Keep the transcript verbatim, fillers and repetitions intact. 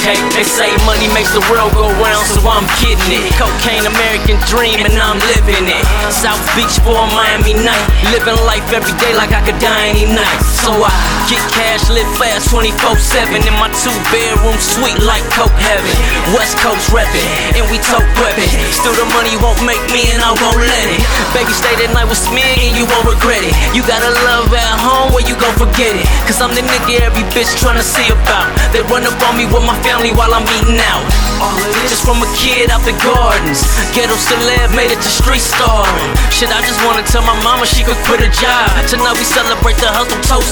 okay? They say money makes the world go round, so I'm getting it. Cocaine, American dream, and I'm living it. South Beach for a Miami night, living life every day like I could die any night. So I get cash, live fast twenty-four seven in my two-bedroom suite like Coke heaven. West Coast reppin', and we tote weapon. Still the money won't make me, and I won't let it. Baby, stay that night with Smig, and you won't regret it. You gotta love at home, or you gon' forget it. Cause I'm the nigga every bitch tryna see about. They run up on me with my family while I'm eating out. All of this just from a kid out the gardens. Ghetto celeb made it to street star. Shit, I just wanna tell my mama she could quit her job. Tonight we celebrate the hustle, toast